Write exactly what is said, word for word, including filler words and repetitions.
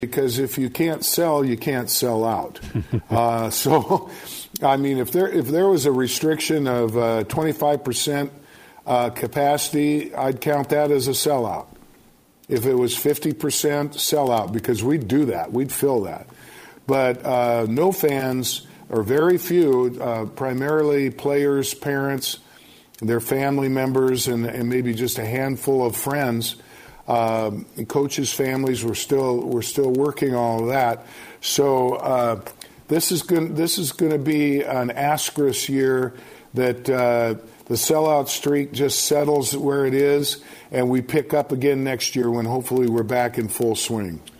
Because if you can't sell, you can't sell out. uh, so, I mean, if there if there was a restriction of uh, twenty-five percent uh, capacity, I'd count that as a sellout. If it was fifty percent, sellout, because we'd do that. We'd fill that. But uh, no fans, or very few, uh, primarily players, parents, their family members, and, and maybe just a handful of friends. Um, coaches' families were still we're still working all of that. So uh, this is going this is going to be an asterisk year that uh, the sellout streak just settles where it is, and we pick up again next year when hopefully we're back in full swing.